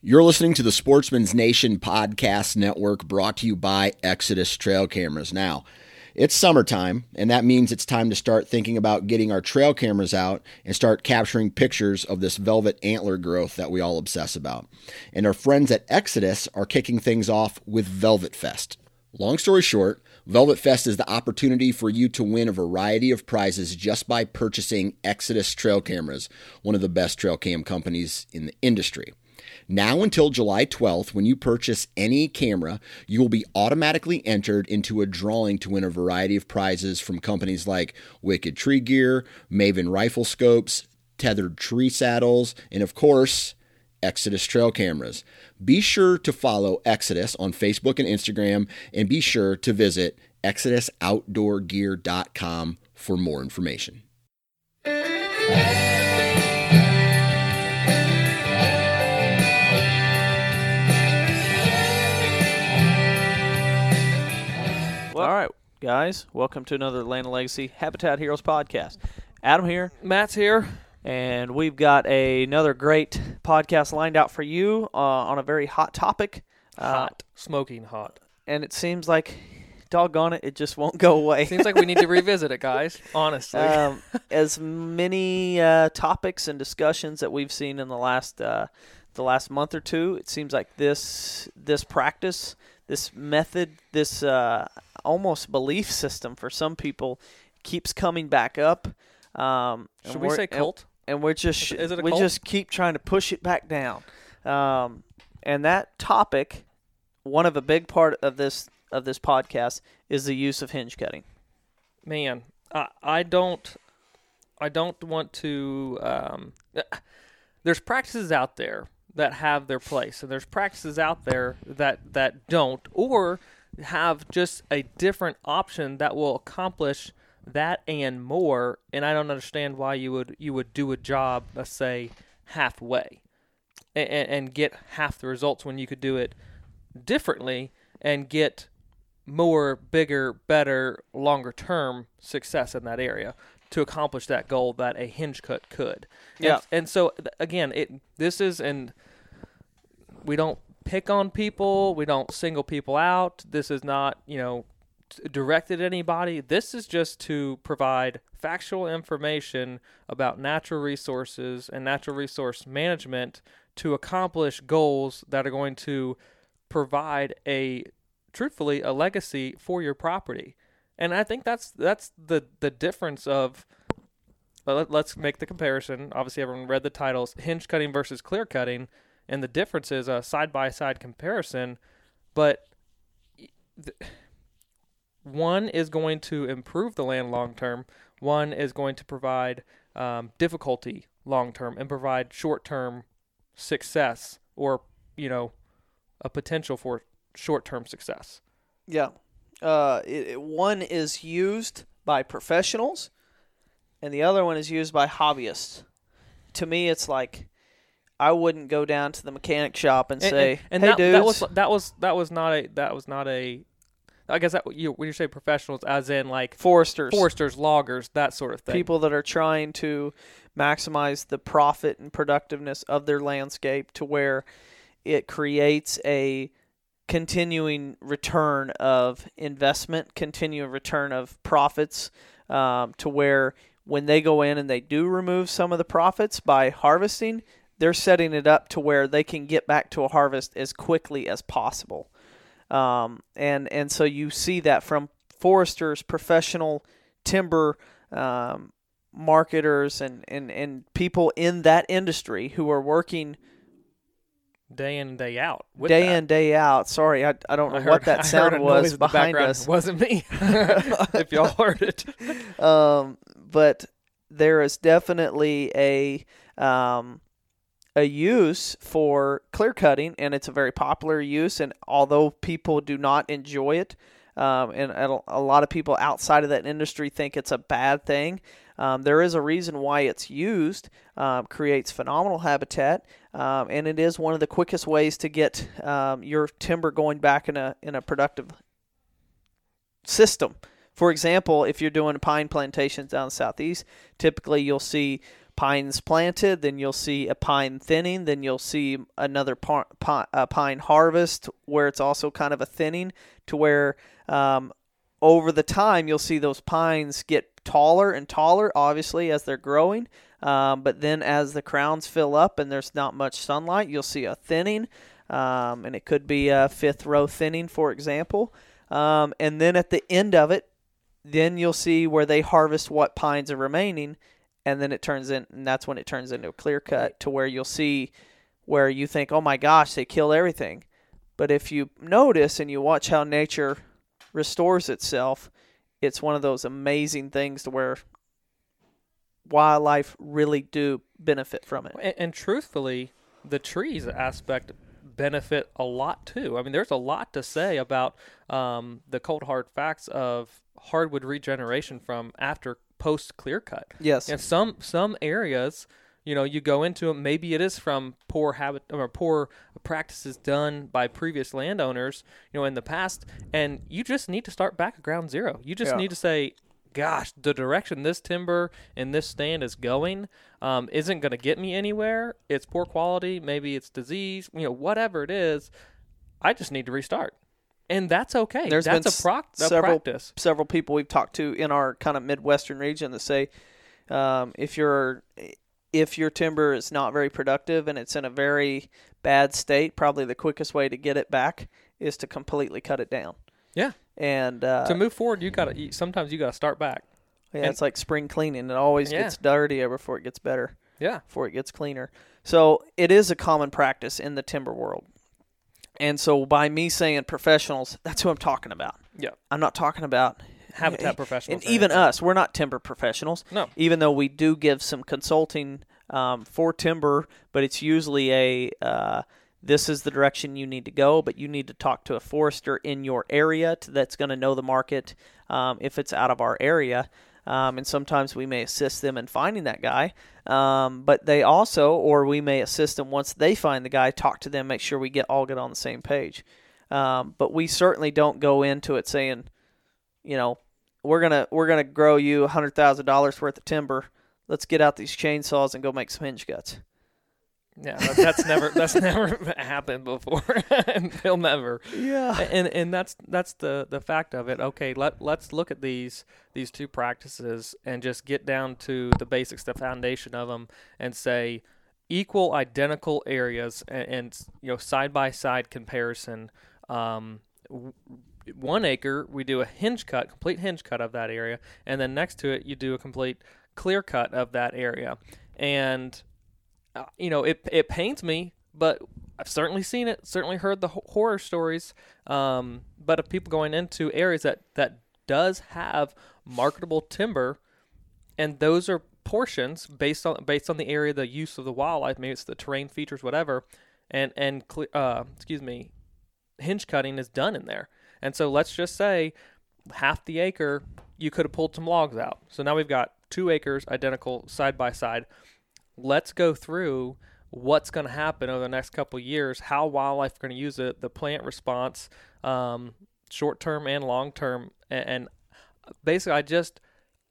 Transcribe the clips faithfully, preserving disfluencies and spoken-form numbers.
You're listening to the Sportsman's Nation Podcast Network, brought to you by Exodus Trail Cameras. Now, it's summertime, and that means it's time to start thinking about getting our trail cameras out and start capturing pictures of this velvet antler growth that we all obsess about. And our friends at Exodus are kicking things off with Velvet Fest. Long story short, Velvet Fest is the opportunity for you to win a variety of prizes just by purchasing Exodus Trail Cameras, one of the best trail cam companies in the industry. Now until July twelfth, when you purchase any camera, you will be automatically entered into a drawing to win a variety of prizes from companies like Wicked Tree Gear, Maven Rifle Scopes, Tethered Tree Saddles, and of course, Exodus Trail Cameras. Be sure to follow Exodus on Facebook and Instagram, and be sure to visit exodus outdoor gear dot com for more information. Well, all right, guys, welcome to another Land of Legacy Habitat Heroes podcast. Adam here. Matt's here. And we've got a, another great podcast lined out for you uh, on a very hot topic. Hot. Uh, Smoking hot. And it seems like, doggone it, it just won't go away. Seems like we need to revisit it, guys, honestly. um, as many uh, topics and discussions that we've seen in the last uh, the last month or two, it seems like this this practice, this method, this uh, almost belief system for some people keeps coming back up. Um, Should we say cult? And, and we're just is, is it a we cult? just keep trying to push it back down. Um, and that topic, one of a big part of this of this podcast is the use of hinge cutting. Man, I, I don't I don't want to um, there's practices out there that have their place, and there's practices out there that, that don't, or have just a different option that will accomplish that and more. And I don't understand why you would you would do a job, let's say, halfway and, and get half the results when you could do it differently and get more, bigger, better, longer term success in that area to accomplish that goal that a hinge cut could. Yeah. And, and so again, it this is, and we don't pick on people, we don't single people out. This is not, you know, directed at anybody. This is just to provide factual information about natural resources and natural resource management to accomplish goals that are going to provide a, truthfully, a legacy for your property. And I think that's that's the the difference of, let, let's make the comparison. Obviously, everyone read the titles, hinge cutting versus clear cutting, and the difference is a side-by-side comparison. But th- one is going to improve the land long-term. One is going to provide um, difficulty long-term and provide short-term success, or, you know, a potential for short-term success. Yeah. Uh, it, it, one is used by professionals, and the other one is used by hobbyists. To me, it's like I wouldn't go down to the mechanic shop and, and say, and, and "Hey, that, dudes." that was that was that was not a that was not a. I guess that you when you say professionals, as in like foresters, foresters, loggers, that sort of thing. People that are trying to maximize the profit and productiveness of their landscape to where it creates a continuing return of investment, continuing return of profits, um, to where when they go in and they do remove some of the profits by harvesting, they're setting it up to where they can get back to a harvest as quickly as possible. Um, and, and so you see that from foresters, professional timber um, marketers, and, and, and people in that industry who are working day in and day out. With day that. in, day out. Sorry, I, I don't know I heard, what that I sound heard a was noise in the behind background. us. It wasn't me, if y'all heard it. Um, but there is definitely a um, a use for clear cutting, and it's a very popular use. And although people do not enjoy it, um, and a lot of people outside of that industry think it's a bad thing, um, there is a reason why it's used. Um, creates phenomenal habitat, um, and it is one of the quickest ways to get um, your timber going back in a in a productive system. For example, if you're doing pine plantations down the southeast, typically you'll see pines planted, then you'll see a pine thinning, then you'll see another par, pi, a pine harvest where it's also kind of a thinning to where um, over the time you'll see those pines get taller and taller, obviously, as they're growing. Um, but then as the crowns fill up and there's not much sunlight, you'll see a thinning, um, and it could be a fifth row thinning, for example. Um, and then at the end of it, then you'll see where they harvest what pines are remaining, and then it turns in, and that's when it turns into a clear cut to where you'll see where you think, oh my gosh, they kill everything. But if you notice and you watch how nature restores itself, it's one of those amazing things to where wildlife really do benefit from it. And, and truthfully, the trees aspect benefit a lot too. I mean, there's a lot to say about um, the cold hard facts of hardwood regeneration from after post clear cut. Yes. And some some areas, you know, you go into them, maybe it is from poor habit or poor practices done by previous landowners, you know, in the past, and you just need to start back at ground zero. You just Yeah. need to say, gosh, the direction this timber in this stand is going um, isn't going to get me anywhere. It's poor quality. Maybe it's disease. You know, whatever it is, I just need to restart. And that's okay. There's that's been a, proc- a several, practice. Several people we've talked to in our kind of Midwestern region that say um, if you're if your timber is not very productive and it's in a very bad state, probably the quickest way to get it back is to completely cut it down. Yeah. And uh, to move forward, you got to sometimes you got to start back. Yeah, and, it's like spring cleaning. It always yeah. gets dirtier before it gets better. Yeah. Before it gets cleaner. So it is a common practice in the timber world. And so by me saying professionals, that's who I'm talking about. Yeah. I'm not talking about habitat professionals. And even us, we're not timber professionals. No. Even though we do give some consulting um, for timber, but it's usually a uh, this is the direction you need to go, but you need to talk to a forester in your area to, that's going to know the market um, if it's out of our area. Um, and sometimes we may assist them in finding that guy. Um, but they also, or we may assist them once they find the guy, talk to them, make sure we get all get on the same page. Um, but we certainly don't go into it saying, you know, we're gonna we're gonna grow you a hundred thousand dollars worth of timber. Let's get out these chainsaws and go make some hinge guts. Yeah, that, that's never that's never happened before, and they'll never. Yeah, and and that's that's the, the fact of it. Okay, let let's look at these these two practices and just get down to the basics, the foundation of them, and say equal, identical areas, and, and you know side by side comparison. Um, one acre, we do a hinge cut, complete hinge cut of that area, and then next to it, you do a complete clear cut of that area, and Uh, you know, it it pains me, but I've certainly seen it, certainly heard the ho- horror stories, um, but of people going into areas that, that does have marketable timber, and those are portions based on based on the area, the use of the wildlife, maybe it's the terrain features, whatever, and, and cle- uh, excuse me, hinge cutting is done in there. And so let's just say half the acre, you could have pulled some logs out. So now we've got two acres identical side by side. Let's go through what's going to happen over the next couple of years, how wildlife are going to use it, the plant response, um, short-term and long-term. And, and basically, I just,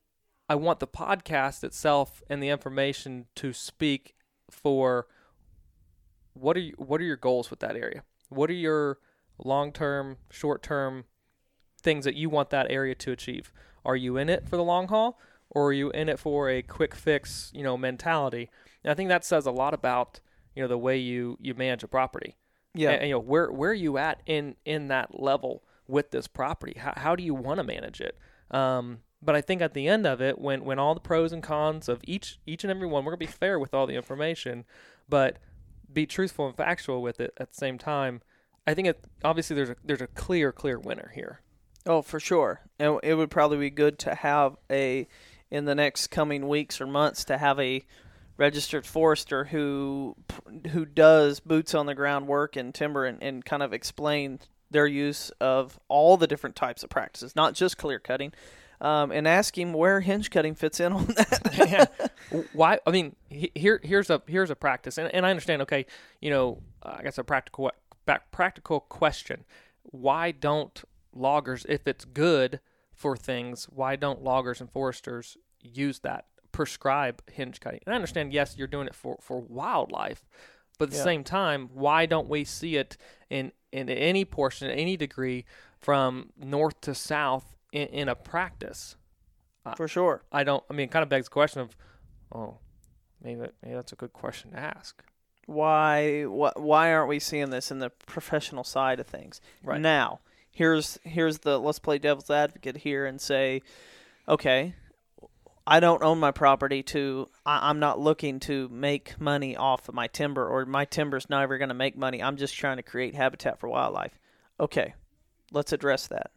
I want the podcast itself and the information to speak for what are you, what are your goals with that area? What are your long-term, short-term things that you want that area to achieve? Are you in it for the long haul? Or are you in it for a quick fix, you know, mentality? And I think that says a lot about, you know, the way you, you manage a property. Yeah. And, and, you know, where where are you at in, in that level with this property? How how do you want to manage it? Um, but I think at the end of it, when, when all the pros and cons of each each and every one, we're gonna be fair with all the information, but be truthful and factual with it at the same time. I think it obviously there's a there's a clear clear winner here. Oh, for sure. And it would probably be good to have a, in the next coming weeks or months, to have a registered forester who who does boots on the ground work in timber and, and kind of explain their use of all the different types of practices, not just clear cutting, um, and ask him where hinge cutting fits in on that. Yeah. Why? I mean, he, here here's a here's a practice, and, and I understand. Okay, you know, I guess a practical practical question: why don't loggers, if it's good for things, why don't loggers and foresters use that prescribe hinge cutting. And I understand, yes, you're doing it for, for wildlife, but at the Yeah. same time, why don't we see it in, in any portion, any degree, from north to south in, in a practice? For sure. I don't, I mean, it kind of begs the question of, oh, maybe, that, maybe that's a good question to ask. Why wh- why aren't we seeing this in the professional side of things? Right. Now, here's here's the let's play devil's advocate here and say, okay, I don't own my property to I, I'm not looking to make money off of my timber, or my timber's never going to make money. I'm just trying to create habitat for wildlife. Okay, let's address that.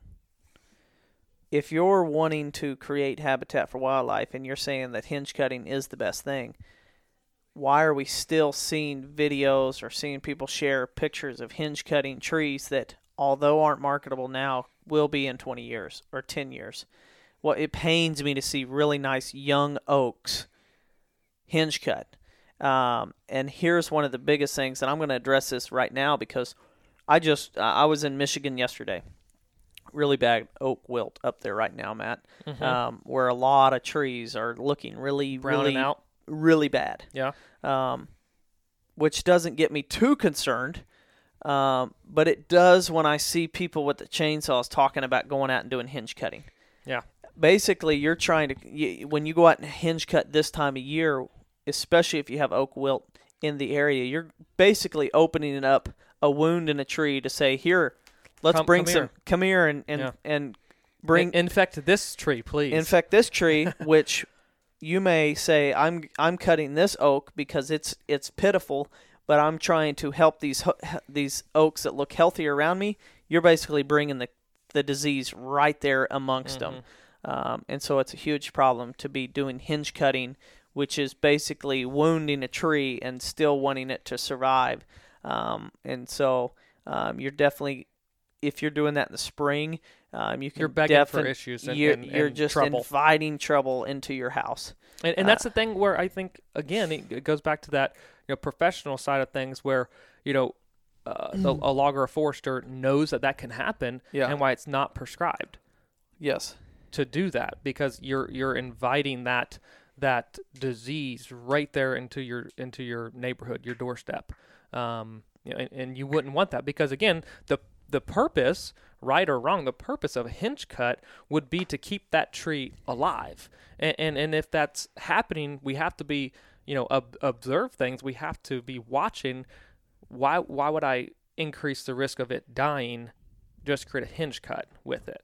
If you're wanting to create habitat for wildlife and you're saying that hinge cutting is the best thing, why are we still seeing videos or seeing people share pictures of hinge cutting trees that, although aren't marketable now, will be in twenty years or ten years? Well, it pains me to see really nice young oaks hinge cut. Um, and here's one of the biggest things, and I'm going to address this right now because I just I was in Michigan yesterday. Really bad oak wilt up there right now, Matt, Mm-hmm. um, where a lot of trees are looking really, Browning really, out. really bad. Yeah. Um, which doesn't get me too concerned, um, but it does when I see people with the chainsaws talking about going out and doing hinge cutting. Yeah. Basically, you're trying to you, when you go out and hinge cut this time of year, especially if you have oak wilt in the area, you're basically opening up a wound in a tree to say, here, let's Come- bring come some, here. come here and and, Yeah. and bring In- infect this tree, please. infect this tree, which you may say, I'm I'm cutting this oak because it's it's pitiful, but I'm trying to help these ho- these oaks that look healthy around me. You're basically bringing the the disease right there amongst Mm-hmm. them, um, and so it's a huge problem to be doing hinge cutting, which is basically wounding a tree and still wanting it to survive. Um, and so um, you're definitely, if you're doing that in the spring, um, you can You're begging for defin- issues and- you're, and- you're and just trouble. inviting trouble into your house. And, and that's the thing where I think, again, it, it goes back to that, you know, professional side of things where, you know, uh, the, a logger or forester knows that that can happen Yeah. and why it's not prescribed Yes. to do that, because you're you're inviting that that disease right there into your into your neighborhood, your doorstep. Um, you know, and, and you wouldn't want that, because again, the the purpose, right or wrong, the purpose of a hinge cut would be to keep that tree alive. And and, and if that's happening, we have to be, you know, ob- observe things. We have to be watching. Why why would I increase the risk of it dying just to create a hinge cut with it?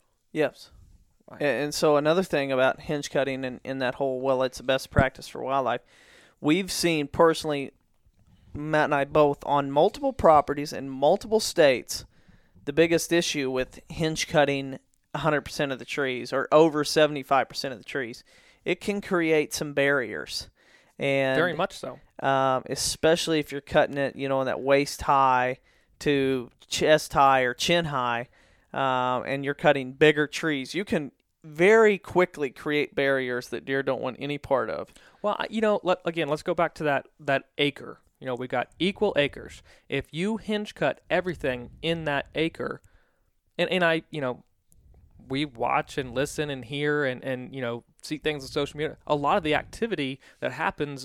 Yes. Right. And, and so another thing about hinge cutting and in that whole, well, it's the best practice for wildlife. We've seen personally, Matt and I both, on multiple properties in multiple states, the biggest issue with hinge cutting one hundred percent of the trees or over seventy-five percent of the trees, it can create some barriers. And Very much so. um, especially if you're cutting it, you know, in that waist high to chest high or chin high, um, and you're cutting bigger trees, you can very quickly create barriers that deer don't want any part of. Well, I- you know, let, again, let's go back to that that acre. You know, we got equal acres. If you hinge cut everything in that acre, and, and I, you know, we watch and listen and hear and, and, you know, see things on social media. A lot of the activity that happens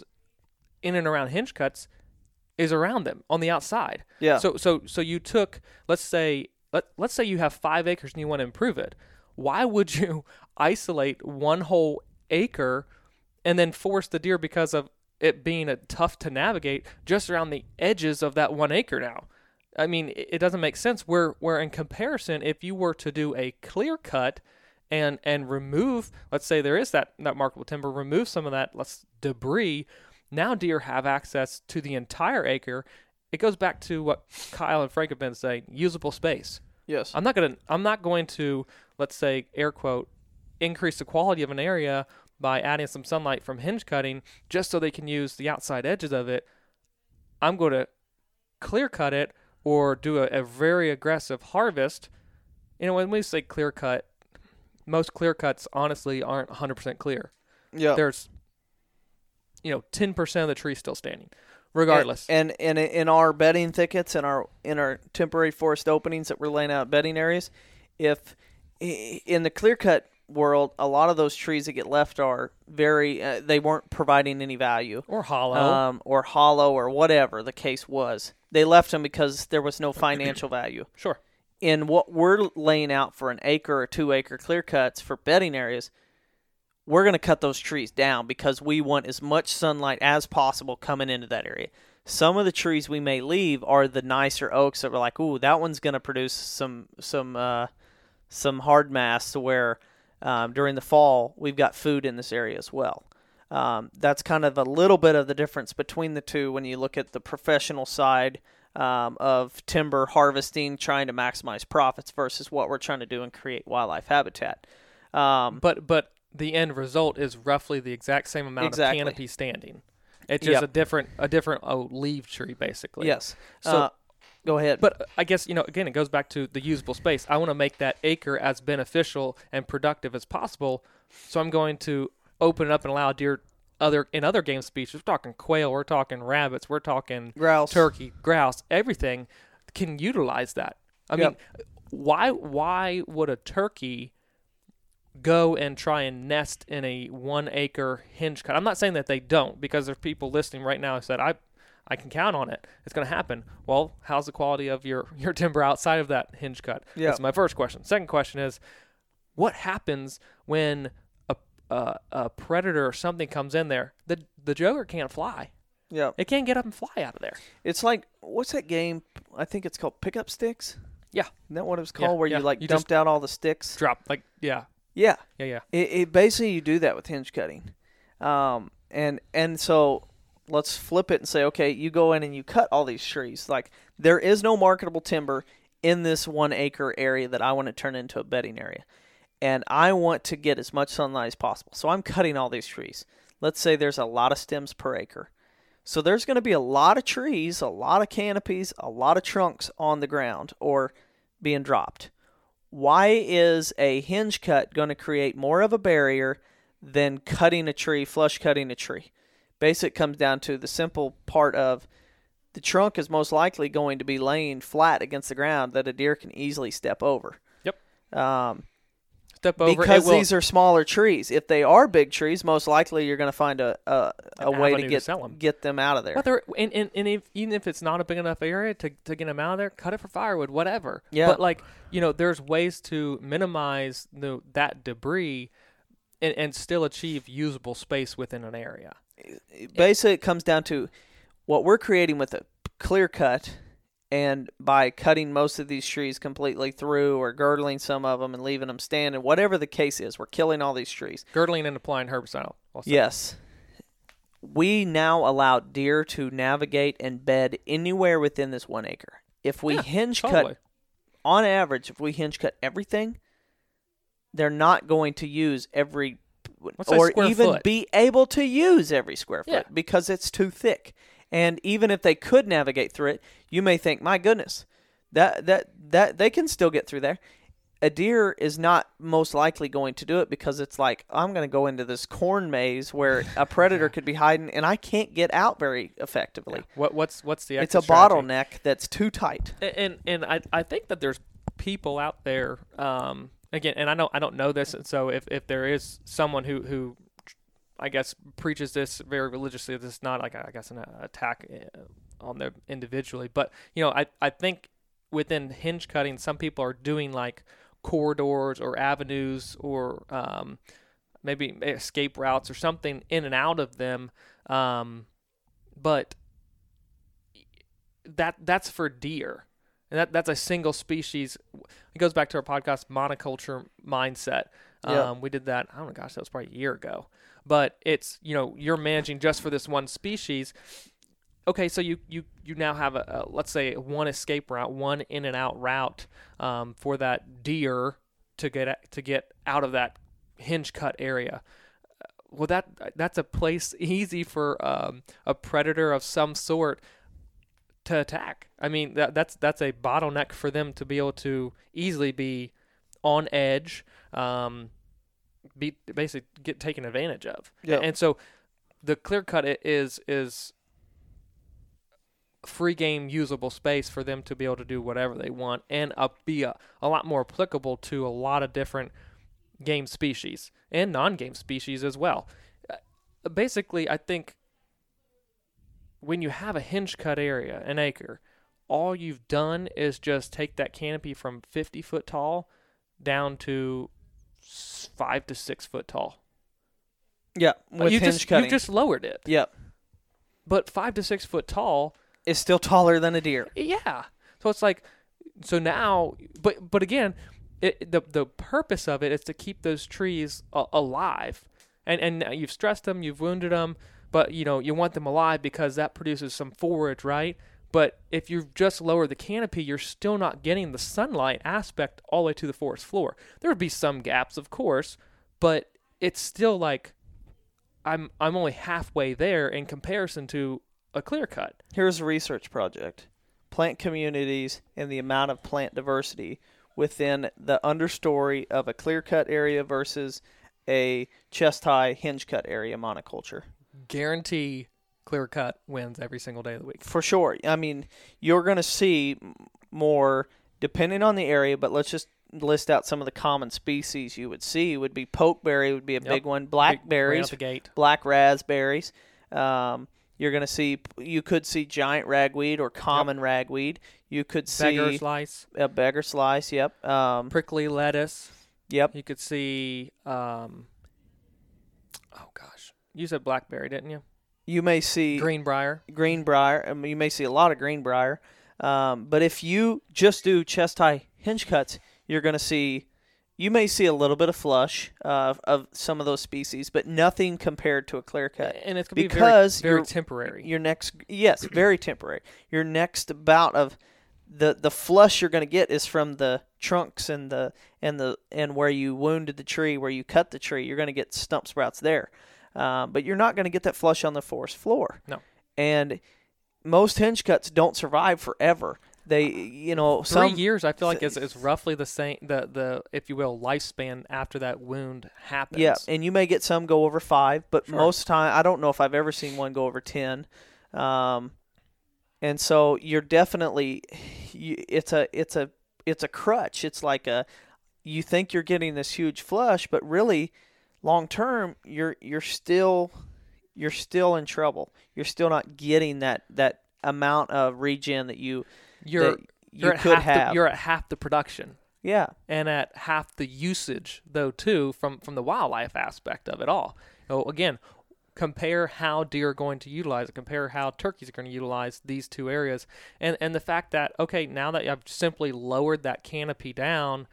in and around hinge cuts is around them on the outside. Yeah. So so so you took, let's say let let's say you have five acres and you want to improve it. Why would you isolate one whole acre and then force the deer, because of it being a tough to navigate, just around the edges of that one acre now? I mean, it, it doesn't make sense. Where where in comparison, if you were to do a clear cut and and remove, let's say there is that, that marketable timber, remove some of that let's debris, now deer have access to the entire acre. It goes back to what Kyle and Frank have been saying, usable space. Yes. I'm not gonna I'm not going to, let's say, air quote, increase the quality of an area by adding some sunlight from hinge cutting just so they can use the outside edges of it. I'm going to clear cut it or do a, a very aggressive harvest. You know, when we say clear cut, most clear cuts honestly aren't one hundred percent clear. Yeah. There's, you know, ten percent of the tree still standing, regardless. And, and and in our bedding thickets and our in our temporary forest openings that we're laying out bedding areas, if in the clear cut world, a lot of those trees that get left are very, uh, they weren't providing any value. Or hollow. Um, or hollow or whatever the case was. They left them because there was no financial value. Sure. In what we're laying out for an acre or two acre clear cuts for bedding areas, we're going to cut those trees down because we want as much sunlight as possible coming into that area. Some of the trees we may leave are the nicer oaks that we're like, ooh, that one's going to produce some some uh, some hard mass to where um, during the fall we've got food in this area as well. Um, that's kind of a little bit of the difference between the two when you look at the professional side um, of timber harvesting, trying to maximize profits versus what we're trying to do and create wildlife habitat. Um, But but the end result is roughly the exact same amount Exactly. of canopy standing. It's just Yep. a different a different oh, leaf tree basically. yes. So, Uh, go ahead. but I guess, you know, again, it goes back to the usable space. I want to make that acre as beneficial and productive as possible. So I'm going to open it up and allow deer other in other game species. We're talking quail, we're talking rabbits, we're talking Grouse. turkey, grouse, everything can utilize that. I Yep. mean, why why would a turkey go and try and nest in a one acre hinge cut? I'm not saying that they don't, because there's people listening right now who said, I I can count on it. It's going to happen. Well, how's the quality of your, your timber outside of that hinge cut? Yeah. That's my first question. Second question is, what happens when a, a, a predator or something comes in there? The, the joker can't fly. yeah. It can't get up and fly out of there. It's like, what's that game? I think it's called Pickup Sticks. Yeah. Isn't that what it was Yeah, called? Where yeah. you like You dumped out all the sticks? Drop, like, yeah, Yeah. yeah, yeah. It, it basically you do that with hinge cutting, um, and and so let's flip it and say, okay, you go in and you cut all these trees. Like there is no marketable timber in this one acre area that I want to turn into a bedding area, and I want to get as much sunlight as possible. So I'm cutting all these trees. Let's say there's a lot of stems per acre, so there's going to be a lot of trees, a lot of canopies, a lot of trunks on the ground or being dropped. Why is a hinge cut going to create more of a barrier than cutting a tree, flush cutting a tree? Basically, it comes down to the simple part of the trunk is most likely going to be laying flat against the ground that a deer can easily step over. Yep. Um, Step over. because it will, these are smaller trees. If they are big trees, most likely you're going to find a a, a An way avenue to to get sell 'em. get them out of there. Well, they're- and, and, and if, even if it's not a big enough area to, to get them out of there, cut it for firewood, whatever. Yeah. But, like, you know, there's ways to minimize the, that debris and, and still achieve usable space within an area. Basically, it comes down to what we're creating with a clear cut, and by cutting most of these trees completely through or girdling some of them and leaving them standing, whatever the case is, we're killing all these trees. Girdling and applying herbicide. I'll say. Yes. We now allow deer to navigate and bed anywhere within this one acre. If we Yeah, hinge totally. cut, on average, if we hinge cut everything, they're not going to use every, Let's say or square even foot. be able to use every square foot Yeah. because it's too thick. And even if they could navigate through it, you may think, my goodness, that that that they can still get through there. A deer is not most likely going to do it because it's like, I'm going to go into this corn maze where a predator could be hiding and I can't get out very effectively. What what's what's the It's a exit strategy? bottleneck that's too tight. And and, and I, I think that there's people out there um again, and I know I don't know this, and so if, if there is someone who, who I guess preaches this very religiously, this is not like a, I guess an attack on them individually, but you know I, I think within hinge cutting some people are doing like corridors or avenues or um, maybe escape routes or something in and out of them, um, but that that's for deer. And that that's a single species. It goes back to our podcast, monoculture mindset. Um, Yeah. We did that, I don't know, gosh, that was probably a year ago. But it's, you know, you're managing just for this one species. Okay, so you, you, you now have, a, a let's say, one escape route, one in and out route um, for that deer to get a- to get out of that hinge cut area. Well, that that's a place easy for um, a predator of some sort to attack. I mean, that, that's that's a bottleneck for them to be able to easily be on edge, um, be basically get taken advantage of. Yeah. And so the clear cut i- is is free game usable space for them to be able to do whatever they want and uh, be a, a lot more applicable to a lot of different game species and non-game species as well. Uh, basically, I think when you have a hinge cut area, an acre, all you've done is just take that canopy from fifty foot tall down to five to six foot tall. Yeah, with you hinge just, cutting. You just lowered it. Yep. But five to six foot tall is still taller than a deer. Yeah. So it's like, so now, but but again, it, the the purpose of it is to keep those trees a- alive, and and you've stressed them, you've wounded them, but you know you want them alive because that produces some forage, right? But if you just lower the canopy, you're still not getting the sunlight aspect all the way to the forest floor. There would be some gaps, of course, but it's still like I'm I'm only halfway there in comparison to a clear cut. Here's a research project. Plant communities and the amount of plant diversity within the understory of a clear-cut area versus a chest-high hinge-cut area monoculture. Guarantee clear cut wins every single day of the week. For sure. I mean, you're going to see more, depending on the area, but let's just list out some of the common species you would see. Would be pokeberry would be a Yep. big one. Big- Blackberries, right out the gate. black raspberries. Um, you're going to see, you could see giant ragweed or common ragweed. You could see Beggar slice, a beggar slice. Yep. Um, prickly lettuce. yep. You could see, um, oh gosh, you said blackberry, didn't you? You may see Greenbrier. greenbrier. I mean, you may see a lot of greenbrier. Um, but if you just do chest high hinge cuts, you're going to see, you may see a little bit of flush uh, of some of those species, but nothing compared to a clear cut. And it's going to be Because very, very you're- temporary. Your next, yes, very temporary. Your next bout of the the flush you're going to get is from the trunks and the and the and where you wounded the tree, where you cut the tree. You're going to get stump sprouts there, um, but you're not going to get that flush on the forest floor. No. And most hinge cuts don't survive forever. They, you know, Three some years, I feel like, is, is roughly the same, the, the, if you will, lifespan after that wound happens. Yeah, and you may get some go over five, but Sure. most time I don't know if I've ever seen one go over ten. Um, and so you're definitely, you, it's a it's a it's a crutch. It's like a, you think you're getting this huge flush, but really, long term, you're you're still you're still in trouble. You're still not getting that that amount of regen that you You're, that you you're, at could half have. The, you're at half the production. yeah. And at half the usage, though, too, from, from the wildlife aspect of it all. So, again, compare how deer are going to utilize it, compare how turkeys are going to utilize these two areas, and, and the fact that, okay, now that I've simply lowered that canopy down,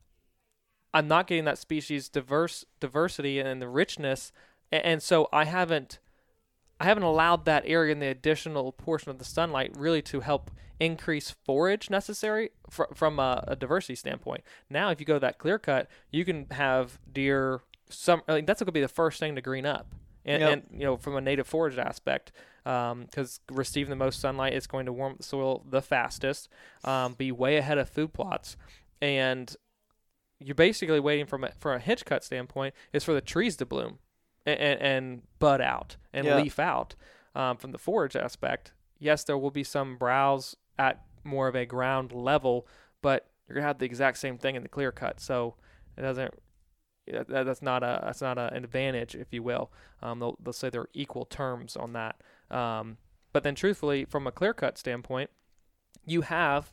I'm not getting that species diverse diversity and the richness, and, and so I haven't I haven't allowed that area in the additional portion of the sunlight really to help increase forage necessary fr- from a, a diversity standpoint. Now, if you go that clear cut, you can have deer. Some I mean, that's going to be the first thing to green up, and, Yep. and you know from a native forage aspect, because receiving the most sunlight is going to warm up the soil the fastest, um, be way ahead of food plots, and you're basically waiting from a, from a hinge cut standpoint is for the trees to bloom and, and, and bud out and Yeah. leaf out. Um, from the forage aspect, yes, there will be some browse at more of a ground level, but you're gonna have the exact same thing in the clear cut. So it doesn't. That, that's not a that's not a, an advantage, if you will. Um, they'll they'll say they're equal terms on that. Um, but then, truthfully, from a clear cut standpoint, you have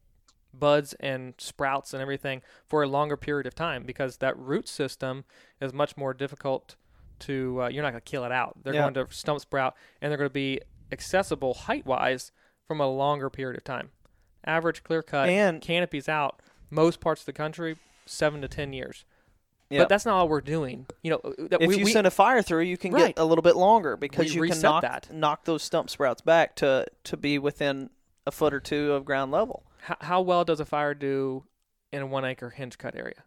buds and sprouts and everything for a longer period of time because that root system is much more difficult to. Uh, you're not going to kill it out. They're Yeah. going to stump sprout, and they're going to be accessible height wise from a longer period of time. Average clear cut And- canopies out most parts of the country seven to ten years. Yep. But that's not all we're doing. You know, that If we, you we, send a fire through, you can Right. get a little bit longer because We you can reset knock that. knock those stump sprouts back to to be within a foot or two of ground level. how, how well does a fire do in a one acre hinge cut area?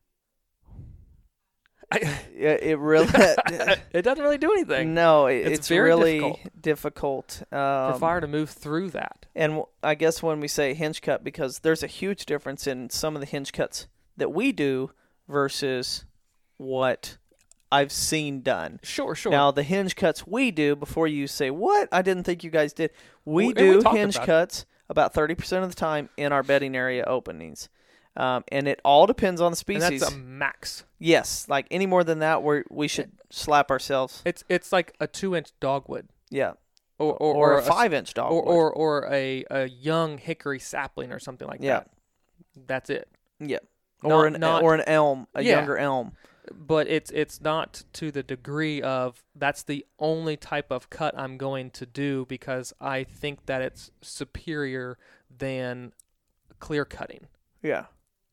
I, Yeah, it really it doesn't really do anything no, it, It's it's, very really difficult. difficult. Um, for fire to move through that. And w- I guess when we say hinge cut, because there's a huge difference in some of the hinge cuts that we do versus what I've seen done. Sure, sure. Now, the hinge cuts we do, before you say, what? I didn't think you guys did. We Well, and we do talked hinge about it. cuts about thirty percent of the time in our bedding area openings. Um, and it all depends on the species. And that's a max. Yes, like any more than that, we we should slap ourselves. It's it's like a two-inch dogwood. Yeah. Or or, or, or a five-inch dogwood. Or, or or a, a young hickory sapling or something like yeah. that. That's it. Yeah. Not, or an not, or an elm, a yeah. younger elm. But it's it's not to the degree of that's the only type of cut I'm going to do because I think that it's superior than clear cutting. Yeah.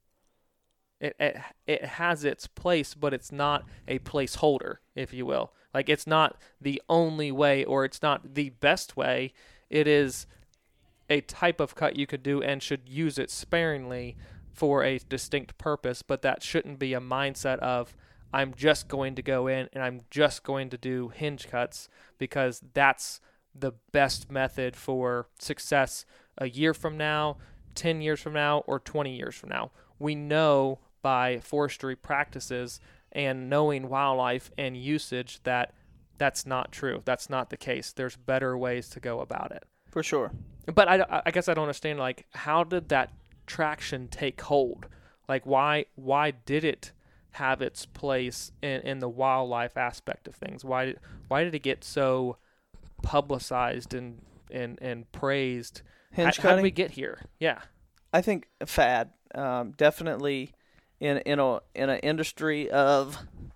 It, it it has its place, but it's not a placeholder, if you will. Like, it's not the only way or it's not the best way. It is a type of cut you could do and should use it sparingly for a distinct purpose, but that shouldn't be a mindset of I'm just going to go in and I'm just going to do hinge cuts because that's the best method for success a year from now, ten years from now, or twenty years from now. We know by forestry practices and knowing wildlife and usage that that's not true. That's not the case. There's better ways to go about it. For sure. But I, I guess I don't understand, like, how did that traction take hold? Like, why why did it have its place in, in the wildlife aspect of things? Why did why did it get so publicized and and, and praised? Hinge how, cutting? how did we get here? Yeah. I think a fad. Um, definitely in in a in an industry of,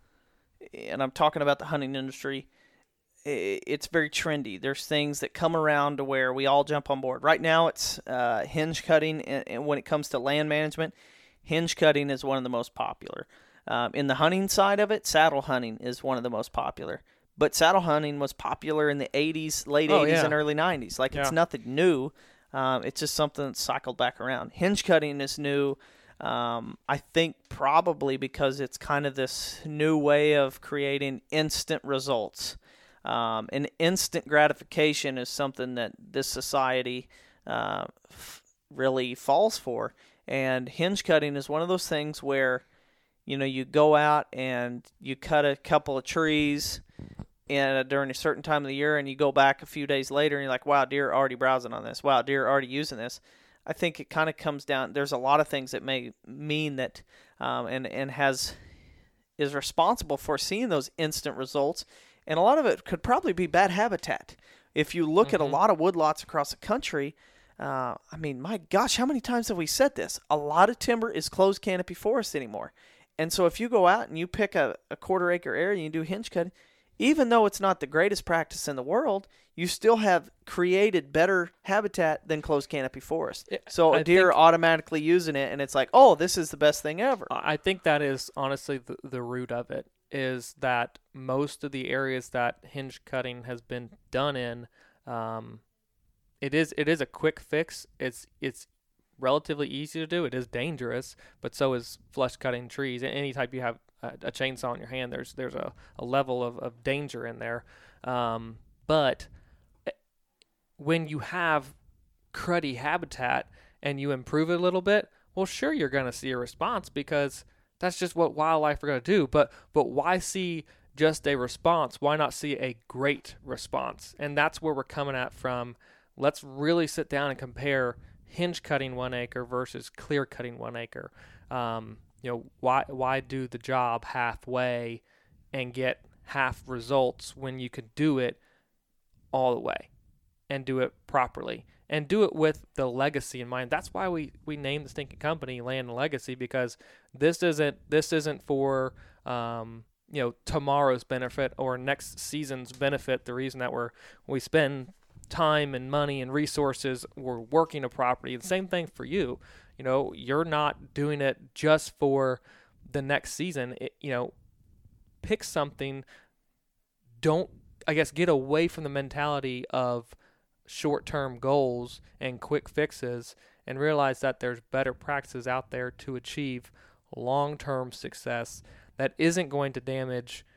and I'm talking about the hunting industry, it's very trendy. There's things that come around to where we all jump on board. Right now it's uh, hinge cutting, and, and when it comes to land management, hinge cutting is one of the most popular. Um, in the hunting side of it, saddle hunting is one of the most popular. But saddle hunting was popular in the eighties, late Oh, eighties yeah. and early nineties. Like, it's Yeah. nothing new. Um, it's just something that cycled back around. Hinge cutting is new. Um, I think probably because it's kind of this new way of creating instant results. Um, and instant gratification is something that this society uh, f- really falls for. And hinge cutting is one of those things where, you know, you go out and you cut a couple of trees and during a certain time of the year, and you go back a few days later and you're like, wow, deer are already browsing on this. Wow, deer are already using this. I think it kind of comes down, there's a lot of things that may mean that um, and, and has is responsible for seeing those instant results. And a lot of it could probably be bad habitat. If you look mm-hmm. at a lot of woodlots across the country, uh, I mean, my gosh, how many times have we said this? A lot of timber is closed canopy forest anymore. And so if you go out and you pick a, a quarter acre area and you do hinge cutting, even though it's not the greatest practice in the world, you still have created better habitat than closed canopy forest. So I a deer think, automatically using it, and it's like, oh, this is the best thing ever. I think that is honestly the, the root of it, is that most of the areas that hinge cutting has been done in, um, it is it is a quick fix. It's it's relatively easy to do. It is dangerous, but so is flush cutting trees. Any type you have a, a chainsaw in your hand, there's there's a, a level of, of danger in there. Um, but when you have cruddy habitat and you improve it a little bit, well, sure, you're going to see a response because that's just what wildlife are going to do. But but why see just a response? Why not see a great response? And that's where we're coming at from. Let's really sit down and compare hinge cutting one acre versus clear cutting one acre. Um, you know, why why do the job halfway and get half results when you could do it all the way and do it properly and do it with the legacy in mind? That's why we, we named the stinking company Land and Legacy, because this isn't this isn't for um, you know tomorrow's benefit or next season's benefit. The reason that we're we spend time and money and resources, we're working a property. The same thing for you. You know, you're not doing it just for the next season. It, you know, pick something. Don't, I guess, get away from the mentality of short-term goals and quick fixes and realize that there's better practices out there to achieve long-term success that isn't going to damage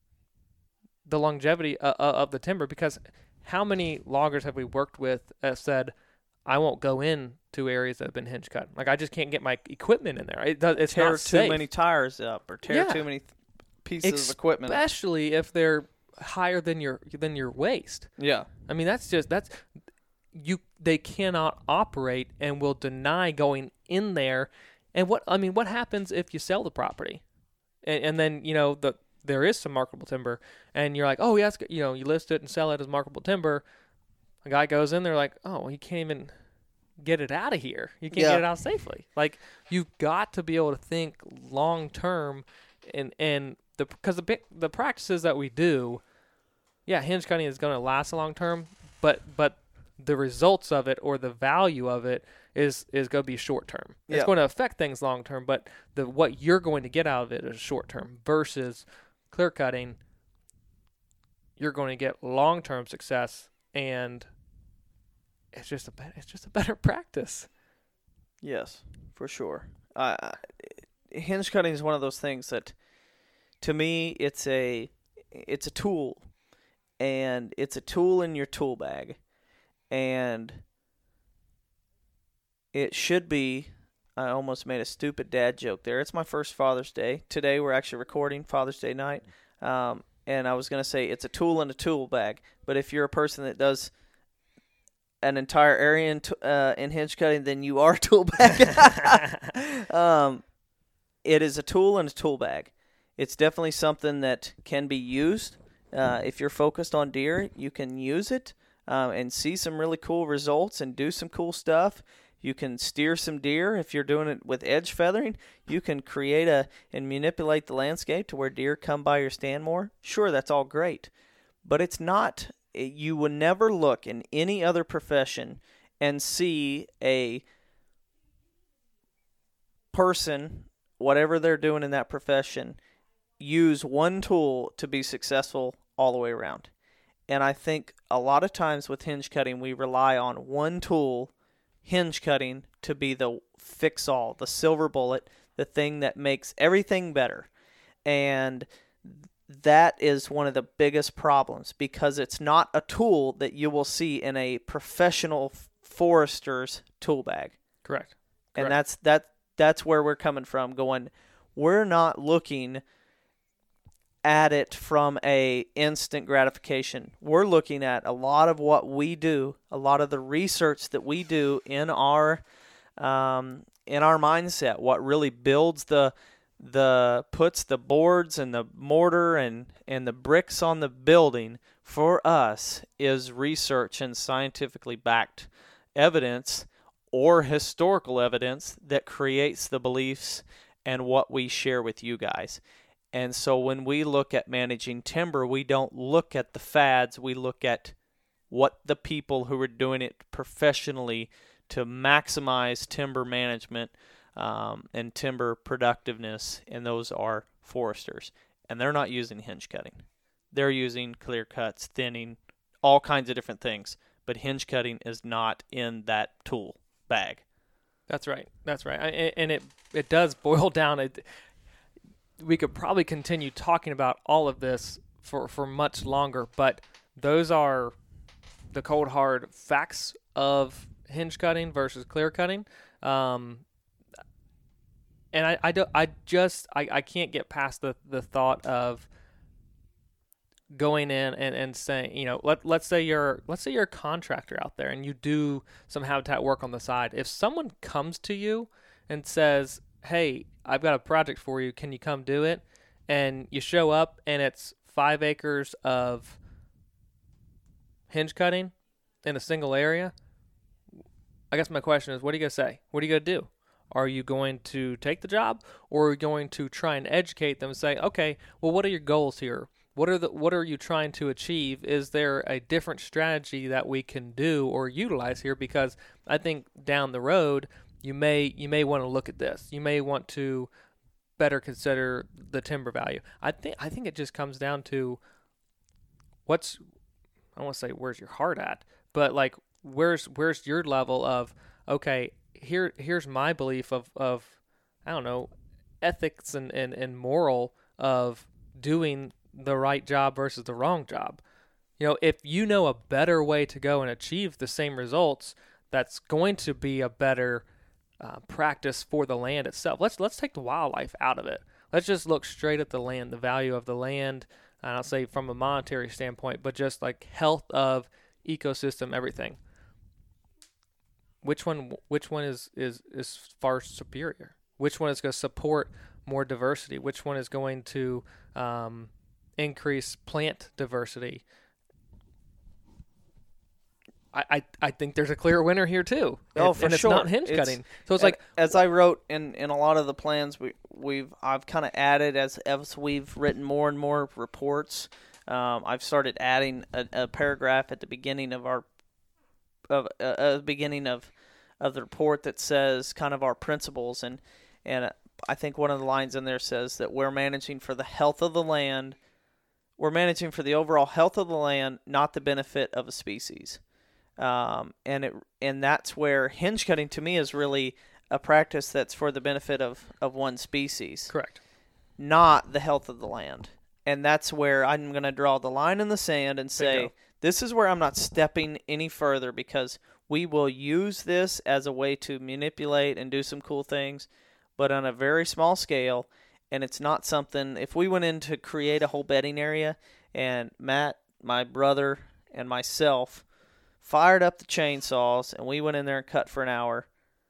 the longevity uh, uh, of the timber. Because how many loggers have we worked with that said, I won't go in to areas that have been hinge cut. Like, I just can't get my equipment in there. It does, it's tear not too safe. many tires up or tear Yeah. too many th- pieces of equipment up. Especially if they're higher than your than your waist. Yeah. I mean, that's just that's you. They cannot operate and will deny going in there And what I mean, what happens if you sell the property, and, and then you know the there is some marketable timber, and you're like, oh yes, you know, you list it and sell it as marketable timber. A guy goes in there like, oh, he can't even get it out of here. You can't Yeah. get it out safely. Like you've got to be able to think long term, and and the because the the practices that we do, yeah, hinge cutting is going to last a long term, but but the results of it or the value of it is is going to be short term. It's Yeah. going to affect things long term, but the what you're going to get out of it is short term versus clear cutting. You're going to get long term success, and it's just a be- it's just a better practice. Yes, for sure. Uh, hinge cutting is one of those things that, to me, it's a it's a tool, and it's a tool in your tool bag, and it should be. I almost made a stupid dad joke there. It's my first Father's Day. Today we're actually recording Father's Day night, um, and I was going to say it's a tool in a tool bag. But if you're a person that does an entire area in, t- uh, in hinge cutting, then you are a tool bag. um, it is a tool in a tool bag. It's definitely something that can be used. Uh, if you're focused on deer, you can use it um, and see some really cool results and do some cool stuff. You can steer some deer. If you're doing it with edge feathering, you can create a and manipulate the landscape to where deer come by your stand more. Sure, that's all great. But it's not, you would never look in any other profession and see a person, whatever they're doing in that profession, use one tool to be successful all the way around. And I think a lot of times with hinge cutting, we rely on one tool, hinge cutting, to be the fix-all, the silver bullet, the thing that makes everything better. And that is one of the biggest problems, because it's not a tool that you will see in a professional forester's tool bag. Correct. And Correct. that's that that's where we're coming from, going, we're not looking at it from a instant gratification. We're looking at a lot of what we do, a lot of the research that we do in our um, in our mindset, what really builds the the puts the boards and the mortar and and the bricks on the building for us is research and scientifically backed evidence or historical evidence that creates the beliefs and what we share with you guys. And so when we look at managing timber, we don't look at the fads. We look at what the people who are doing it professionally to maximize timber management um, and timber productiveness, and those are foresters. And they're not using hinge cutting. They're using clear cuts, thinning, all kinds of different things. But hinge cutting is not in that tool bag. That's right. That's right. I, and it it does boil down. It, we could probably continue talking about all of this for, for much longer, but those are the cold hard facts of hinge cutting versus clear cutting. Um, and I, I, do, I just I, I can't get past the, the thought of going in and, and saying, you know, let let's say you're let's say you're a contractor out there and you do some habitat work on the side. If someone comes to you and says, hey, I've got a project for you, can you come do it? And you show up and it's five acres of hinge cutting in a single area. I guess my question is, what are you going to say? What are you going to do? Are you going to take the job, or are you going to try and educate them and say, okay, well, what are your goals here? What are the what are you trying to achieve? Is there a different strategy that we can do or utilize here? Because I think down the road, you may you may want to look at this. You may want to better consider the timber value. I think I think it just comes down to what's I don't want to say where's your heart at, but like where's where's your level of, okay, here here's my belief of, of I don't know, ethics and, and, and moral of doing the right job versus the wrong job. You know, if you know a better way to go and achieve the same results, that's going to be a better uh, practice for the land itself. Let's let's take the wildlife out of it. Let's just look straight at the land, the value of the land, and I'll say from a monetary standpoint, but just like health of ecosystem, everything. Which one which one is, is, is far superior? Which one is going to support more diversity? Which one is going to um, increase plant diversity? I, I, I think there's a clear winner here too. Oh, and, for and it's sure. not hinge It's- cutting. So it's like as I wrote in, in a lot of the plans, we we've I've kind of added as as we've written more and more reports. Um, I've started adding a, a paragraph at the beginning of our of uh, uh, beginning of of the report that says kind of our principles, and and I think one of the lines in there says that we're managing for the health of the land. We're managing for the overall health of the land, not the benefit of a species. Um, and it and that's where hinge cutting to me is really a practice that's for the benefit of, of one species, correct, not the health of the land. And that's where I'm going to draw the line in the sand and say, Bingo. this is where I'm not stepping any further, because we will use this as a way to manipulate and do some cool things, but on a very small scale. And it's not something, if we went in to create a whole bedding area and Matt, my brother, and myself fired up the chainsaws and we went in there and cut for an hour,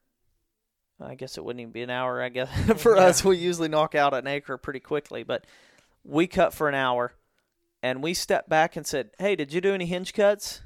I guess it wouldn't even be an hour, I guess. For Yeah. us, we usually knock out an acre pretty quickly, but we cut for an hour and we stepped back and said, hey, did you do any hinge cuts?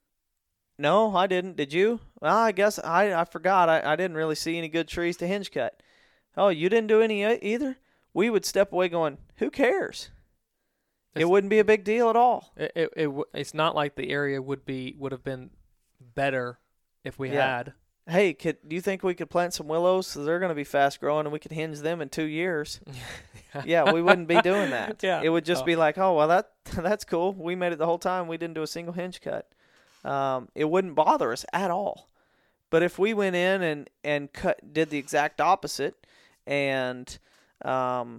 No, I didn't. Did you? Well, I guess I, I forgot. I, I didn't really see any good trees to hinge cut. Oh, you didn't do any e- either? We would step away going, who cares? It's- It wouldn't be a big deal at all. it, it, it w- it's not like the area would be would have been better if we Yeah. had. Hey, could do you think we could plant some willows? So they're going to be fast growing, and we could hinge them in two years. Yeah, we wouldn't be doing that. Yeah. It would just Oh. be like, oh, well, that that's cool. We made it the whole time. We didn't do a single hinge cut. Um, it wouldn't bother us at all. But if we went in and, and cut, did the exact opposite, and um,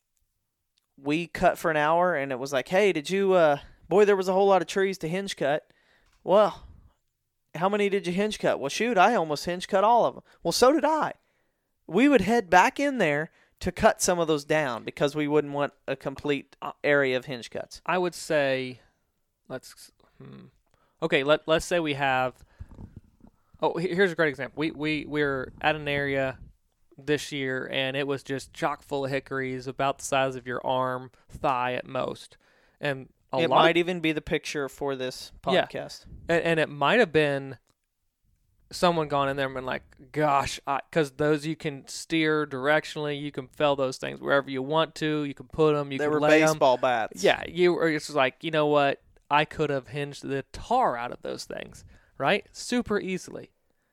we cut for an hour, and it was like, hey, did you, uh, boy, there was a whole lot of trees to hinge cut. Well, how many did you hinge cut? Well, shoot, I almost hinge cut all of them. Well, so did I. We would head back in there to cut some of those down because we wouldn't want a complete area of hinge cuts. I would say, let's, hmm. okay, let, let's say we have, oh, he- here's a great example. We, we, we're at an area this year, and it was just chock full of hickories, about the size of your arm, thigh at most. And a It lot might of, even be the picture for this Yeah. podcast. and, and it might have been someone gone in there and been like, gosh, because those you can steer directionally, you can fell those things wherever you want to, you can put them, you They can were lay 'em. baseball bats. Yeah, you were just like, you know what? I could have hinged the tar out of those things, right? Super easily.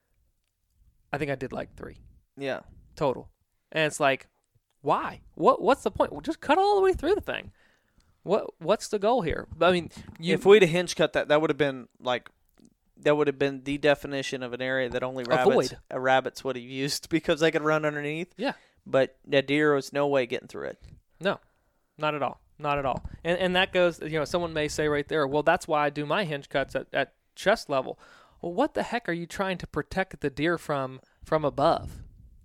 I think I did like three Yeah. total. And it's like, why? What? What's the point? Well, just cut all the way through the thing. What? What's the goal here? I mean, you, if we'd have hinge cut that, that would have been like, that would have been the definition of an area that only rabbits, Avoid. uh, rabbits would have used because they could run underneath. Yeah. But the deer was no way getting through it. No, not at all. Not at all. And and that goes, you know, someone may say right there, well, that's why I do my hinge cuts at, at chest level. Well, what the heck are you trying to protect the deer from from above?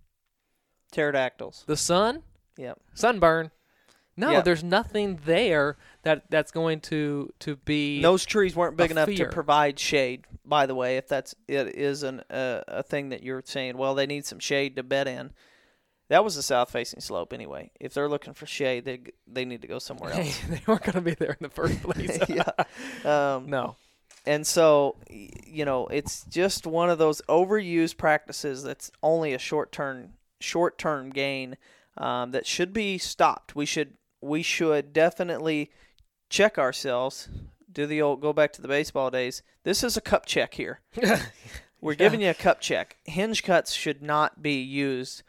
Pterodactyls. The sun? Yep. Sunburn? No, Yeah. there's nothing there that that's going to to be. Those trees weren't big a enough fear. to provide shade. By the way, if that's it is an uh, a thing that you're saying, well, they need some shade to bed in. That was a south-facing slope anyway. If they're looking for shade, they they need to go somewhere else. they weren't going to be there in the first place. yeah. Um, No. And so, y- you know, it's just one of those overused practices that's only a short-term short-term gain um, that should be stopped. We should we should definitely check ourselves. Do the old go back to the baseball days. This is a cup check here. We're giving you a cup check. Hinge cuts should not be used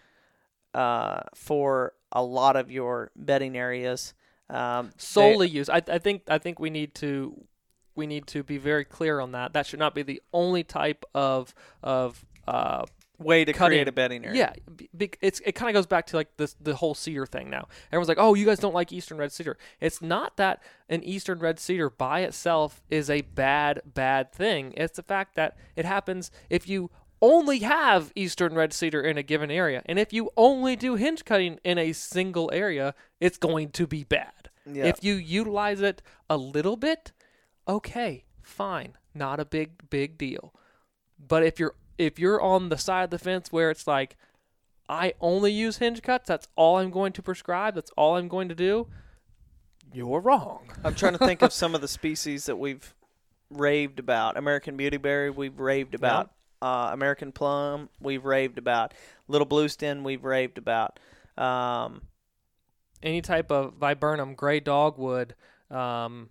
uh, for a lot of your bedding areas. Um, they- Solely used. I I think I think we need to we need to be very clear on that. That should not be the only type of of uh, way to cutting. create a bedding area. Yeah, be- be- it's it kind of goes back to like this the whole cedar thing now. Everyone's like, "Oh, you guys don't like eastern red cedar." It's not that an eastern red cedar by itself is a bad bad thing. It's the fact that it happens if you only have eastern red cedar in a given area, and if you only do hinge cutting in a single area, it's going to be bad. Yeah. If you utilize it a little bit, okay, fine, not a big big deal. But if you're if you're on the side of the fence where it's like, I only use hinge cuts. That's all I'm going to prescribe. That's all I'm going to do. You're wrong. I'm trying to think of some of the species that we've raved about. American beautyberry, we've raved about. Yep. Uh, American plum, we've raved about. Little bluestem, we've raved about. Um, Any type of viburnum, gray dogwood, um,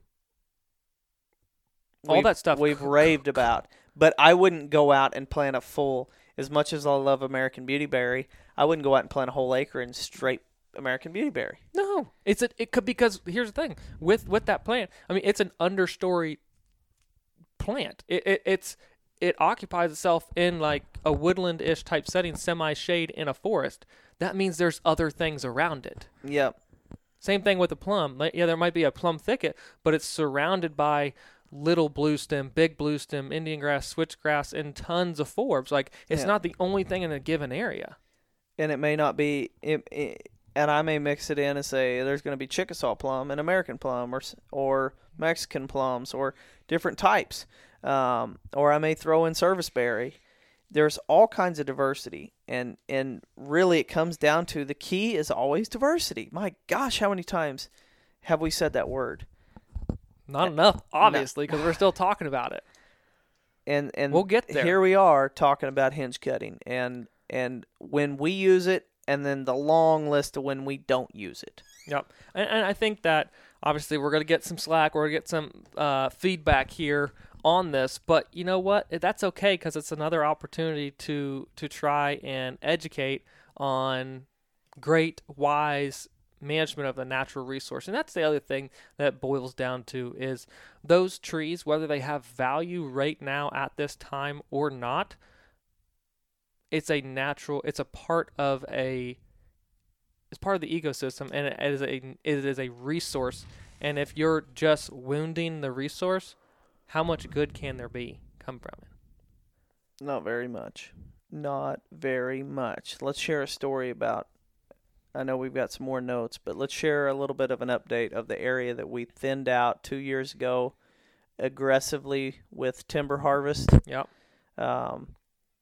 all that stuff. We've raved about. But I wouldn't go out and plant a full, as much as I love American beautyberry, I wouldn't go out and plant a whole acre in straight American beautyberry. No, it's a, it could, because here's the thing with with that plant. I mean, it's an understory plant. It, it it's it occupies itself in like a woodland-ish type setting, semi-shade in a forest. That means there's other things around it. Yep. Same thing with a plum. Like, yeah, there might be a plum thicket, but it's surrounded by little bluestem, big bluestem, Indian grass, switchgrass, and tons of forbs. Like, it's yeah. not the only thing in a given area. And it may not be. It, it, And I may mix it in and say there's going to be Chickasaw plum and American plum or or Mexican plums or different types. Um, or I may throw in serviceberry. There's all kinds of diversity. And, and really it comes down to the key is always diversity. My gosh, how many times have we said that word? Not enough, obviously, because we're still talking about it. And and we'll get there. Here we are talking about hinge cutting. And and when we use it, and then the long list of when we don't use it. Yep. And, and I think that, obviously, we're going to get some slack. We're going to get some uh, feedback here on this. But you know what? That's okay, because it's another opportunity to, to try and educate on great, wise management of the natural resource. And that's the other thing that boils down to is those trees, whether they have value right now at this time or not, it's a natural, it's a part of a, it's part of the ecosystem, and it is a, it is a resource. And if you're just wounding the resource, how much good can there be come from it? Not very much. Not very much. Let's share a story about, I know we've got some more notes, but let's share a little bit of an update of the area that we thinned out two years ago aggressively with timber harvest. Yep. Um,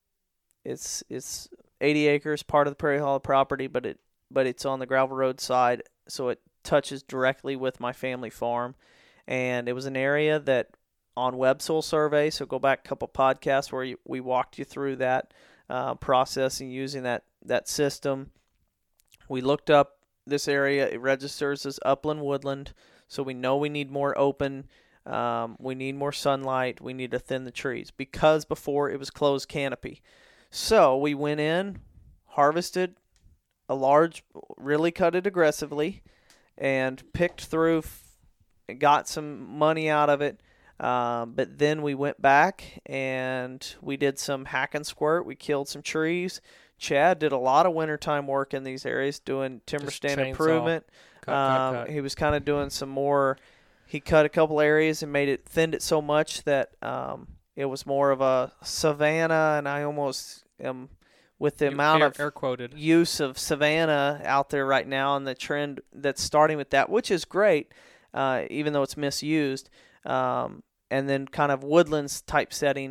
It's it's eighty acres, part of the Prairie Hollow property, but it but it's on the gravel road side, so it touches directly with my family farm. And it was an area that on Web Soil Survey, so go back a couple podcasts where you, we walked you through that uh, process and using that, that system. We looked up this area. It registers as upland woodland, so we know we need more open. Um, we need more sunlight. We need to thin the trees because before it was closed canopy. So we went in, harvested a large, really cut it aggressively, and picked through, got some money out of it. Um, but then we went back and we did some hack and squirt. We killed some trees. Chad did a lot of wintertime work in these areas doing timber Just stand chainsaw. improvement. Cut, um, cut, cut. He was kind of doing some more. He cut a couple areas and made it, thinned it so much that um, it was more of a savanna, and I almost am with the Air- amount of air quoted. use of savanna out there right now and the trend that's starting with that, which is great, uh, even though it's misused, um, and then kind of woodlands type setting.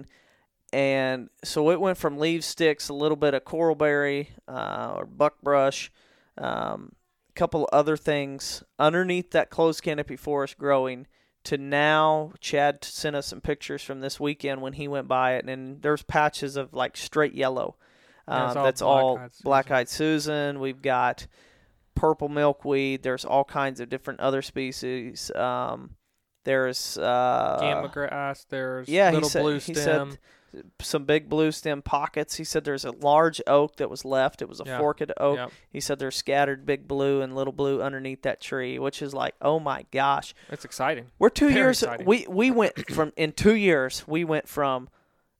And so it went from leaf sticks, a little bit of coralberry uh, or buckbrush, um, a couple other things underneath that closed canopy forest growing, to now Chad sent us some pictures from this weekend when he went by it, and there's patches of like straight yellow. Yeah, Um, all that's all black-eyed Susan. black-eyed Susan. We've got purple milkweed. There's all kinds of different other species. Um, there's uh, Gamma grass. There's yeah, little he said, blue he stem. said some big blue stem pockets. He said there's a large oak that was left. It was a Yeah. forked oak. Yep. He said there's scattered big blue and little blue underneath that tree, which is like, oh my gosh. It's exciting. We're two Very years. exciting. We we went from in two years. We went from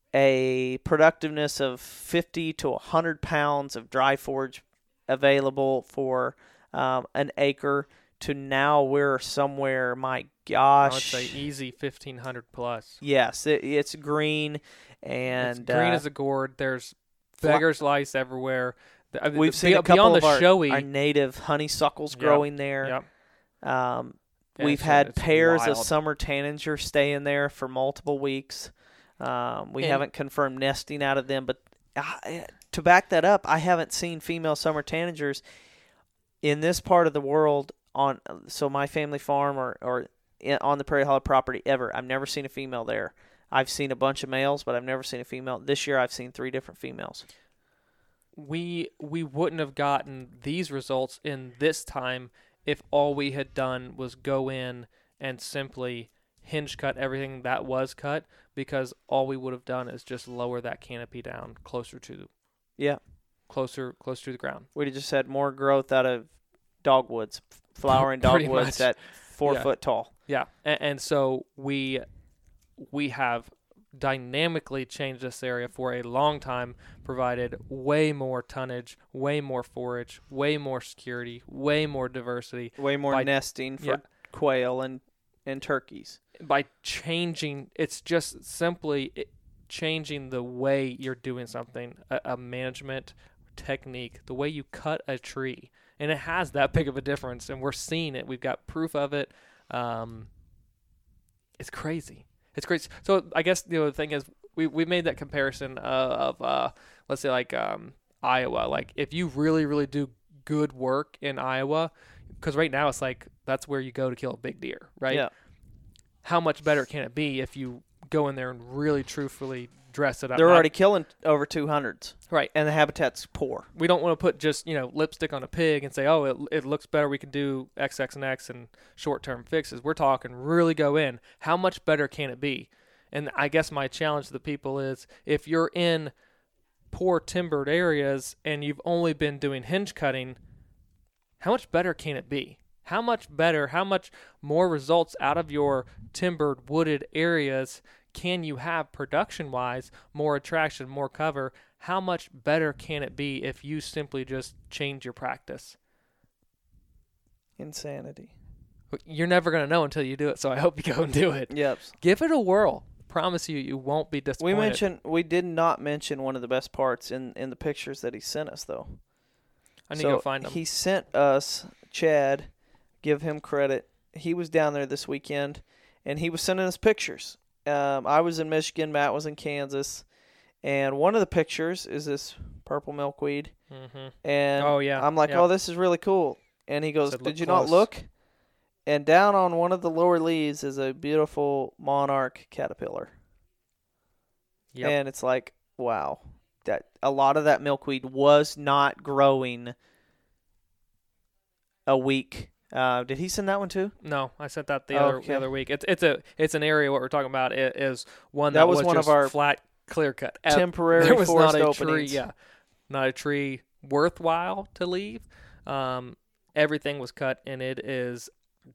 a productiveness of fifty to a hundred pounds of dry forage available for um, an acre to now we're somewhere. My gosh, I would say easy fifteen hundred plus. yes, it, it's green and It's green uh, as a gourd. There's fla- beggar's lice everywhere. The- I mean, we've the- seen be- a couple beyond of the our, showy. our native honeysuckles Yep, growing there. Yep. Um, Yeah, we've it's- had it's pairs of wild. summer tanager staying there for multiple weeks. Um, we And- haven't confirmed nesting out of them, but uh, to back that up, I haven't seen female summer tanagers in this part of the world on so my family farm or, or in, on the Prairie Hollow property ever. I've never seen a female there. I've seen a bunch of males, but I've never seen a female. This year I've seen three different females. We we wouldn't have gotten these results in this time if all we had done was go in and simply hinge cut everything that was cut, because all we would have done is just lower that canopy down closer to yeah closer closer to the ground. We just had more growth out of dogwoods, flowering dogwoods at four yeah. foot tall. Yeah, and, and so we we have dynamically changed this area for a long time, provided way more tonnage, way more forage, way more security, way more diversity, way more by, nesting for yeah. quail and, and turkeys. By changing, it's just simply it, changing the way you're doing something, a, a management technique, the way you cut a tree. And it has that big of a difference, and we're seeing it. We've got proof of it. Um, it's crazy. It's crazy. So I guess you know the thing is we we made that comparison uh, of uh, let's say like um, Iowa. Like if you really really do good work in Iowa, because right now it's like that's where you go to kill a big deer, right? Yeah. How much better can it be if you go in there and really truthfully dress it up? They're Not, already killing over two hundreds. right, and the habitat's poor. We don't want to put just, you know, lipstick on a pig and say, oh, it it looks better, we can do X, X, and X and short-term fixes. We're talking really go in. How much better can it be? And I guess my challenge to the people is if you're in poor timbered areas and you've only been doing hinge cutting, how much better can it be? How much better, how much more results out of your timbered, wooded areas can you have production-wise, more attraction, more cover? How much better can it be if you simply just change your practice? Insanity. You're never going to know until you do it, so I hope you go and do it. Yep. Give it a whirl. Promise you, you won't be disappointed. We mentioned we did not mention one of the best parts in, in the pictures that he sent us, though. I need so to go find them. He sent us, Chad, give him credit. He was down there this weekend, and he was sending us pictures. Um, I was in Michigan, Matt was in Kansas, and one of the pictures is this purple milkweed. Mm-hmm. And oh, yeah. I'm like, yeah. oh, this is really cool. And he goes, Said, did you close. not look? And down on one of the lower leaves is a beautiful monarch caterpillar. Yep. And it's like, wow, that a lot of that milkweed was not growing a week. Uh, did he send that one too? No, I sent that the Oh, other okay. the other week. It's it's a it's an area. What we're talking about is, is one That that, was was, one of just our flat, clear cut. temporary there was forest not a openings. tree. Yeah, not a tree worthwhile to leave. Um, everything was cut, and it is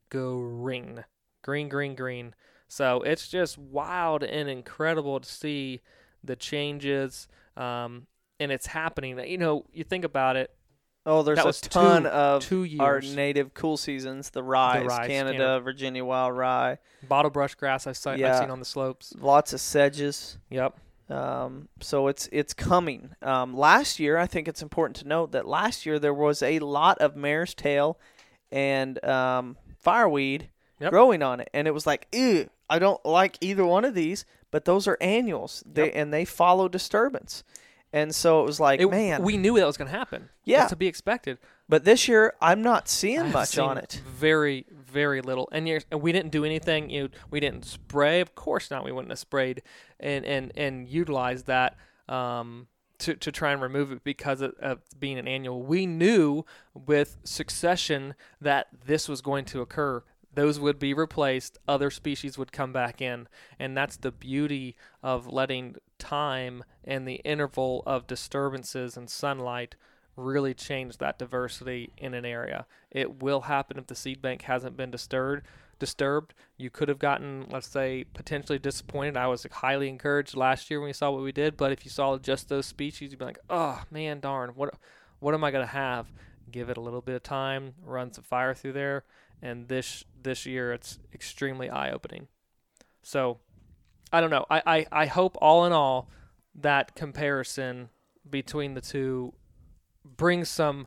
green, green, green, green. So it's just wild and incredible to see the changes, um, and it's happening. You know, you think about it. Oh, there's That a was ton two- of two years. our native cool seasons. The rye, The rye, Canada, Canada. Virginia wild rye. Bottle brush grass I saw, Yeah. I've seen on the slopes. Lots of sedges. Yep. Um, so it's it's coming. Um, last year, I think it's important to note that last year there was a lot of mare's tail and um, fireweed Yep. growing on it, and it was like, ew, I don't like either one of these. But those are annuals, they Yep. and they follow disturbance, and so it was like, It- man, we knew that was going to happen. Yeah. It's to be expected. But this year, I'm not seeing I've much seen on it. Very, very little. And, you're, and we didn't do anything. You know, we didn't spray. Of course not. We wouldn't have sprayed and and and utilized that um, to to try and remove it because of, of being an annual. We knew with succession that this was going to occur. Those would be replaced. Other species would come back in, and that's the beauty of letting time and the interval of disturbances and sunlight really change that diversity in an area. It will happen if the seed bank hasn't been disturbed. Disturbed, you could have gotten, let's say, potentially disappointed. I was highly encouraged last year when we saw what we did, but if you saw just those species, you'd be like, "Oh man, darn, what, what am I gonna have?" Give it a little bit of time, run some fire through there, and this this year it's extremely eye-opening. So, I don't know. I, I, I hope all in all that comparison between the two brings some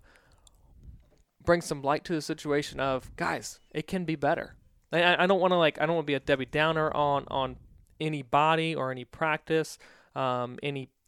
brings some light to the situation of, guys, it can be better. I, I don't want to like I don't want to be a Debbie Downer on on any body or any practice, um, any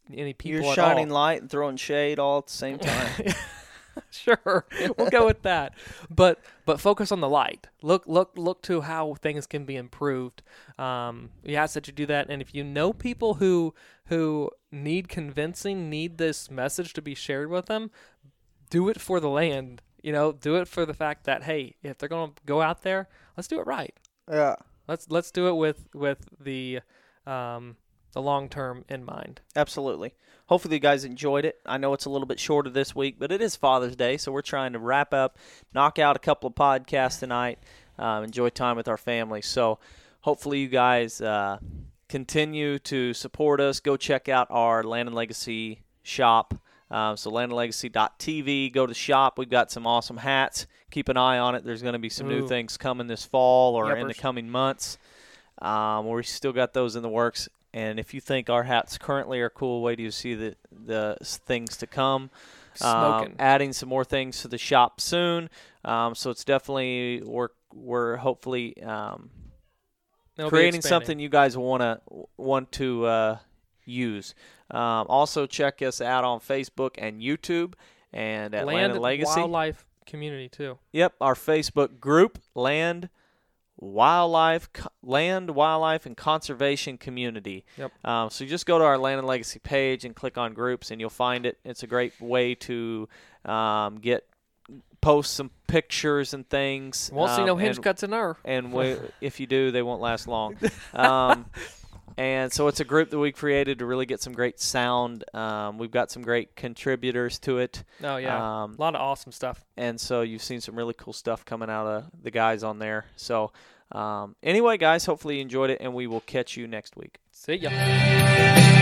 any people You're at shining all. light and throwing shade all at the same time. Sure, we'll go with that. But but focus on the light. Look look look to how things can be improved. Um, we ask that you do that. And if you know people who who need convincing, need this message to be shared with them, do it for the land. You know, do it for the fact that, hey, if they're going to go out there, let's do it right. Yeah. Let's let's do it with with the um, the long term in mind. Absolutely. Hopefully you guys enjoyed it. I know it's a little bit shorter this week, but it is Father's Day, so we're trying to wrap up, knock out a couple of podcasts tonight, um, enjoy time with our family. So hopefully you guys uh, continue to support us. Go check out our Land and Legacy shop. Um, so land and legacy dot t v. Go to the shop. We've got some awesome hats. Keep an eye on it. There's going to be some Ooh. new things coming this fall or in the Yuppers. coming months. Um, we still got those in the works. And if you think our hats currently are cool, wait till you see the, the things to come. Smoking. Um, adding some more things to the shop soon. Um, so it's definitely, we're, we're hopefully um, It'll be creating expanding. something you guys want to want to uh, use. Um, also, check us out on Facebook and YouTube and at Land, Land and Legacy. Wildlife Community too. Yep, our Facebook group, Land, Wildlife, Co- Land, Wildlife, and Conservation Community. Yep. Um, so you just go to our Land and Legacy page and click on groups, and you'll find it. It's a great way to um, get post some pictures and things. Won't see no um, hinge and- cuts in her. and we, if you do, they won't last long. Um, and so it's a group that we created to really get some great sound. Um, we've got some great contributors to it. Oh yeah, Um, a lot of awesome stuff. and so you've seen some really cool stuff coming out of the guys on there. So um, anyway, guys, hopefully you enjoyed it, and we will catch you next week. See ya.